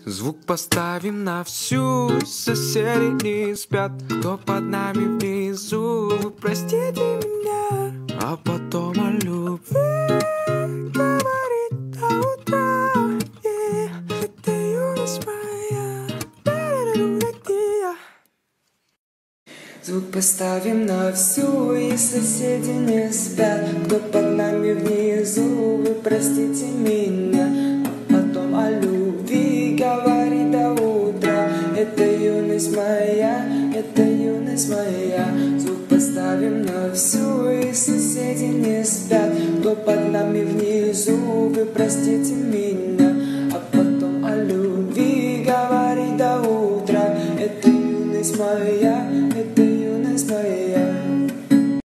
Звук поставим на всю, соседи не спят. Кто под нами внизу, вы простите меня. А потом о любви говорит до утра. Это юность моя. Звук поставим на всю, и соседи не спят. Кто под нами внизу, вы простите меня. А потом о любви говори до утра. Это юность моя, это юность моя. Звук поставим на всю, и соседи не спят. Кто под нами внизу, вы простите меня.